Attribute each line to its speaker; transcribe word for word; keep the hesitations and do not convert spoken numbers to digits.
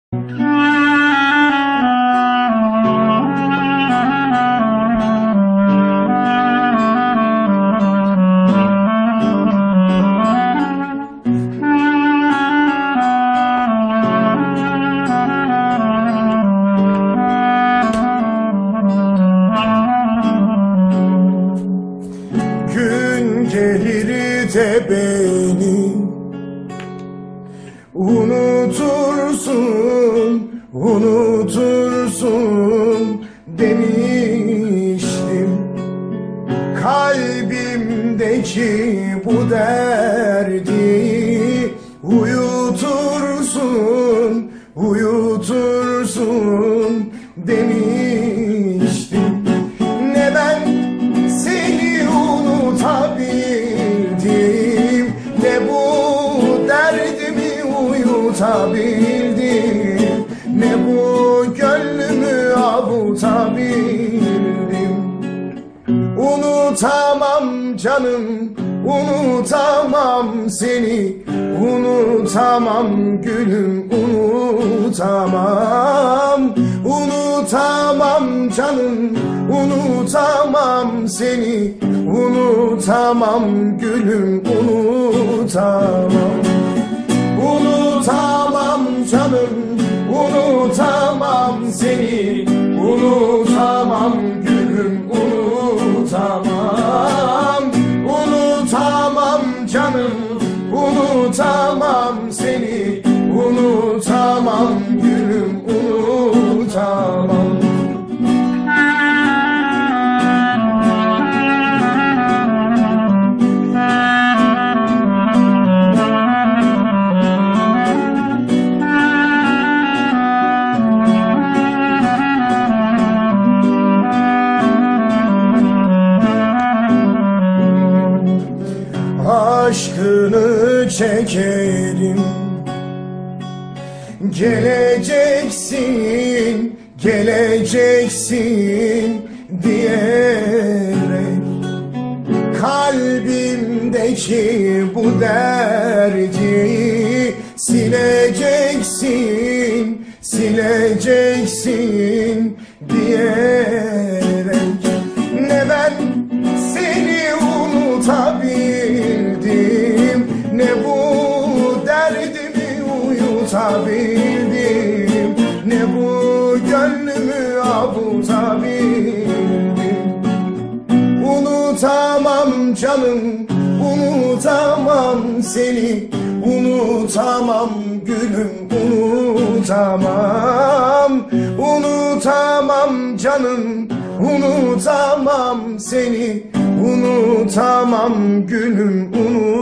Speaker 1: Gün gelir de beni unutursun, unutursun demiştim. Kalbimdeki bu derdi uyutursun, uyutursun demiştim. Ne ben seni unutabildim, ne bu derdimi uyutabildim, ne bu gönlümü avutabildim. Unutamam canım, unutamam seni, unutamam gülüm, unutamam. Unutamam canım, unutamam seni, unutamam gülüm, unutamam. Unutamam canım, unutamam seni, unutamam gülüm, unutamam. Unutamam canım, unutamam seni, unutamam gülüm, unutamam. Aşkını çekerim, geleceksin, geleceksin diyerek kalbimdeki bu derdi sileceksin, sileceksin diyerek. Ne ben seni unutabildim, ne bu derdimi uyutabildim, ne bu gönlümü avutabildim. Unutamam canım, unutamam seni, unutamam gülüm, unutamam. Unutamam canım, unutamam seni, unutamam gülüm, unutamam.